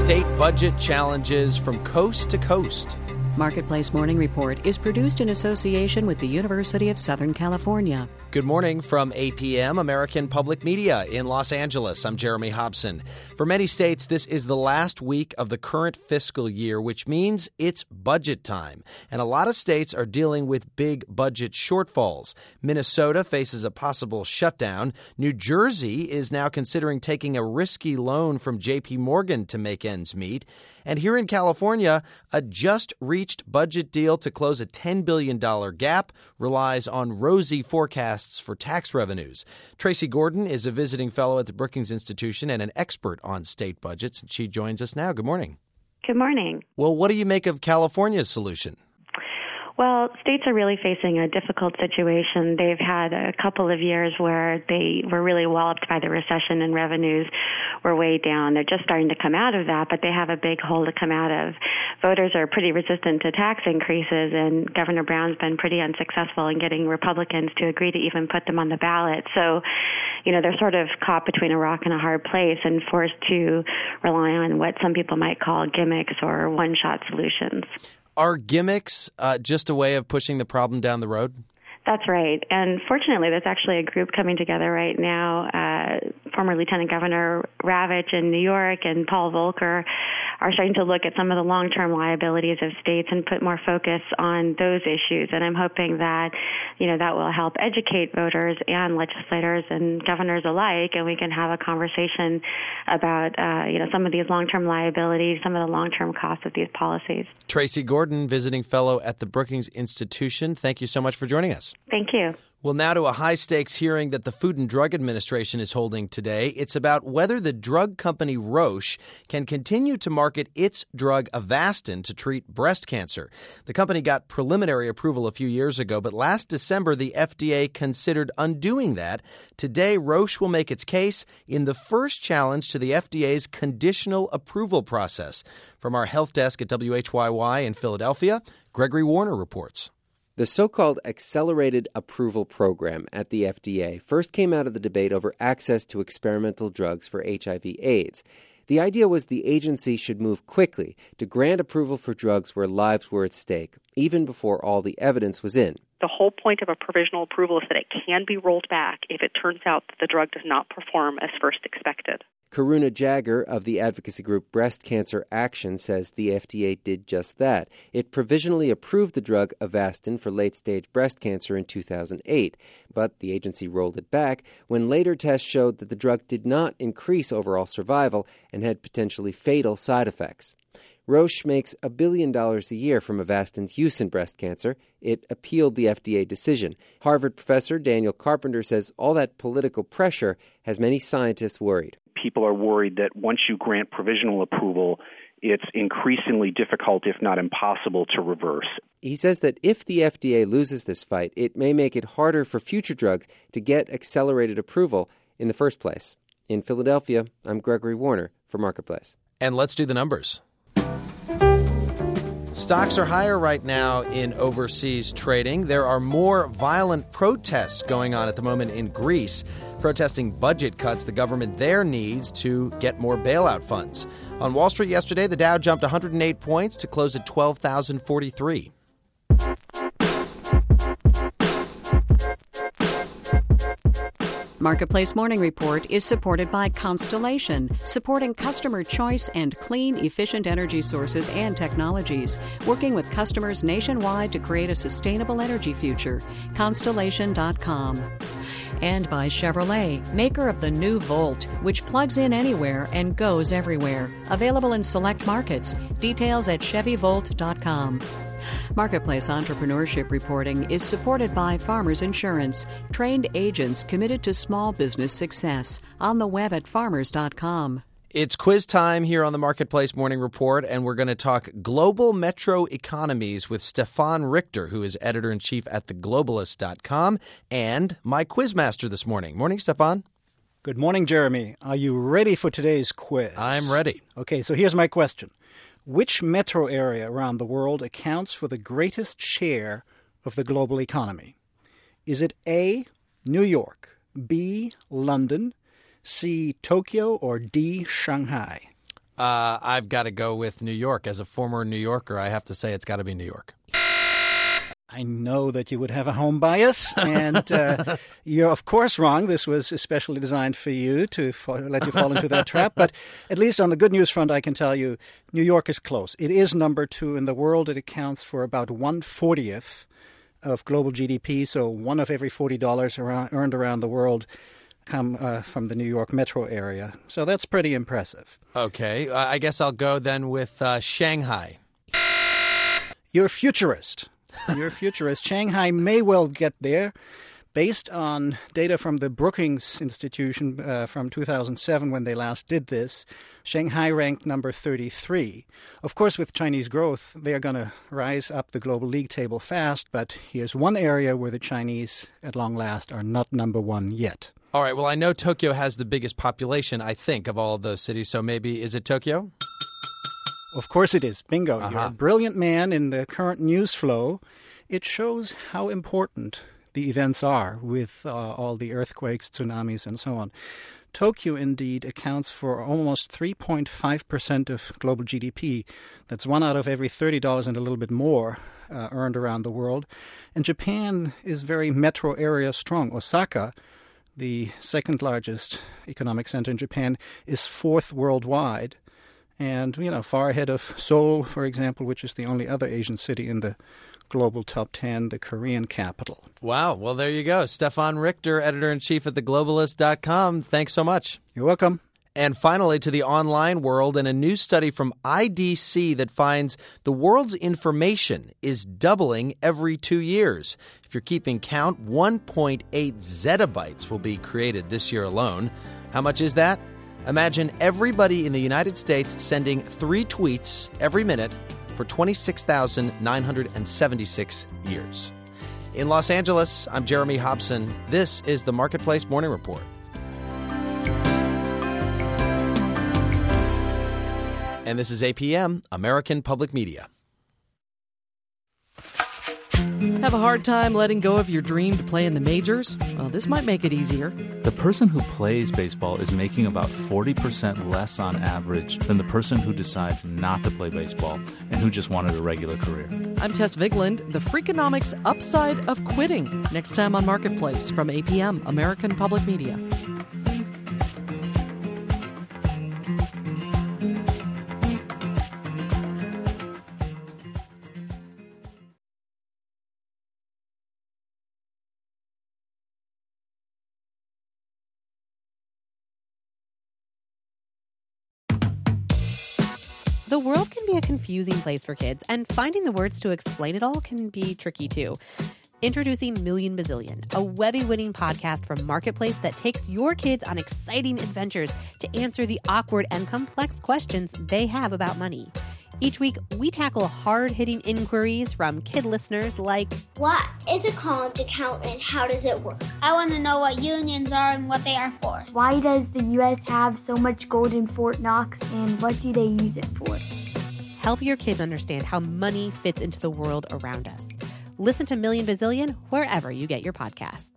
State budget challenges from coast to coast. Marketplace Morning Report is produced in association with the University of Southern California. Good morning from APM, American Public Media in Los Angeles. I'm Jeremy Hobson. For many states, this is the last week of the current fiscal year, which means it's budget time. And a lot of states are dealing with big budget shortfalls. Minnesota faces a possible shutdown. New Jersey is now considering taking a risky loan from J.P. Morgan to make ends meet. And here in California, a just-reached budget deal to close a $10 billion gap relies on rosy forecasts for tax revenues. Tracy Gordon is a visiting fellow at the Brookings Institution and an expert on state budgets. She joins us now. Good morning. Good morning. Well, what do you make of California's solution? Well, states are really facing a difficult situation. They've had a couple of years where they were really walloped by the recession and revenues were way down. They're just starting to come out of that, but they have a big hole to come out of. Voters are pretty resistant to tax increases, and Governor Brown's been pretty unsuccessful in getting Republicans to agree to even put them on the ballot. So, they're sort of caught between a rock and a hard place and forced to rely on what some people might call gimmicks or one-shot solutions. Are gimmicks just a way of pushing the problem down the road? That's right. And fortunately, there's actually a group coming together right now. Former Lieutenant Governor Ravitch in New York and Paul Volcker are starting to look at some of the long-term liabilities of states and put more focus on those issues. And I'm hoping that, that will help educate voters and legislators and governors alike, and we can have a conversation about, some of these long-term liabilities, some of the long-term costs of these policies. Tracy Gordon, visiting fellow at the Brookings Institution. Thank you so much for joining us. Thank you. Well, now to a high-stakes hearing that the Food and Drug Administration is holding today. It's about whether the drug company Roche can continue to market its drug Avastin to treat breast cancer. The company got preliminary approval a few years ago, but last December the FDA considered undoing that. Today, Roche will make its case in the first challenge to the FDA's conditional approval process. From our health desk at WHYY in Philadelphia, Gregory Warner reports. The so-called Accelerated Approval Program at the FDA first came out of the debate over access to experimental drugs for HIV/AIDS. The idea was the agency should move quickly to grant approval for drugs where lives were at stake, even before all the evidence was in. The whole point of a provisional approval is that it can be rolled back if it turns out that the drug does not perform as first expected. Karuna Jagger of the advocacy group Breast Cancer Action says the FDA did just that. It provisionally approved the drug Avastin for late-stage breast cancer in 2008, but the agency rolled it back when later tests showed that the drug did not increase overall survival and had potentially fatal side effects. Roche makes $1 billion a year from Avastin's use in breast cancer. It appealed the FDA decision. Harvard professor Daniel Carpenter says all that political pressure has many scientists worried. People are worried that once you grant provisional approval, it's increasingly difficult, if not impossible, to reverse. He says that if the FDA loses this fight, it may make it harder for future drugs to get accelerated approval in the first place. In Philadelphia, I'm Gregory Warner for Marketplace. And let's do the numbers. Stocks are higher right now in overseas trading. There are more violent protests going on at the moment in Greece, protesting budget cuts the government there needs to get more bailout funds. On Wall Street yesterday, the Dow jumped 108 points to close at 12,043. Marketplace Morning Report is supported by Constellation, supporting customer choice and clean, efficient energy sources and technologies, working with customers nationwide to create a sustainable energy future. Constellation.com. And by Chevrolet, maker of the new Volt, which plugs in anywhere and goes everywhere. Available in select markets. Details at ChevyVolt.com. Marketplace Entrepreneurship Reporting is supported by Farmers Insurance, trained agents committed to small business success. On the web at farmers.com. It's quiz time here on the Marketplace Morning Report, and we're going to talk global metro economies with Stefan Richter, who is editor-in-chief at theglobalist.com, and my quizmaster this morning. Morning, Stefan. Good morning, Jeremy. Are you ready for today's quiz? I'm ready. Okay, so here's my question. Which metro area around the world accounts for the greatest share of the global economy? Is it A, New York, B, London, C, Tokyo, or D, Shanghai? I've got to go with New York. As a former New Yorker, I have to say it's got to be New York. I know that you would have a home bias, and you're, of course, wrong. This was especially designed for you to let you fall into that trap. But at least on the good news front, I can tell you New York is close. It is number 2 in the world. It accounts for about 1/40th of global GDP, so one of every $40 earned around the world come from the New York metro area. So that's pretty impressive. Okay, I guess I'll go then with Shanghai. You're a futurist. You're a futurist. Shanghai may well get there. Based on data from the Brookings Institution from 2007 when they last did this, Shanghai ranked number 33. Of course, with Chinese growth, they are going to rise up the global league table fast, but here's one area where the Chinese, at long last, are not number 1 yet. All right, well, I know Tokyo has the biggest population, I think, of all of those cities, so maybe, is it Tokyo? Of course it is. Bingo. You're a brilliant man in the current news flow. It shows how important the events are with all the earthquakes, tsunamis, and so on. Tokyo, indeed, accounts for almost 3.5% of global GDP. That's 1 out of every $30 and a little bit more earned around the world. And Japan is very metro area strong. Osaka, the second largest economic center in Japan, is 4th worldwide. And, far ahead of Seoul, for example, which is the only other Asian city in the global top 10, the Korean capital. Wow. Well, there you go. Stefan Richter, editor-in-chief at theglobalist.com. Thanks so much. You're welcome. And finally, to the online world, and a new study from IDC that finds the world's information is doubling every 2 years. If you're keeping count, 1.8 zettabytes will be created this year alone. How much is that? Imagine everybody in the United States sending 3 tweets every minute for 26,976 years. In Los Angeles, I'm Jeremy Hobson. This is the Marketplace Morning Report. And this is APM, American Public Media. Have a hard time letting go of your dream to play in the majors? Well, this might make it easier. The person who plays baseball is making about 40% less on average than the person who decides not to play baseball and who just wanted a regular career. I'm Tess Vigland, the Freakonomics Upside of Quitting. Next time on Marketplace from APM, American Public Media. The world can be a confusing place for kids, and finding the words to explain it all can be tricky too. Introducing Million Bazillion, a Webby-winning podcast from Marketplace that takes your kids on exciting adventures to answer the awkward and complex questions they have about money. Each week, we tackle hard-hitting inquiries from kid listeners like, what is a college account and how does it work? I want to know what unions are and what they are for. Why does the U.S. have so much gold in Fort Knox and what do they use it for? Help your kids understand how money fits into the world around us. Listen to Million Bazillion wherever you get your podcasts.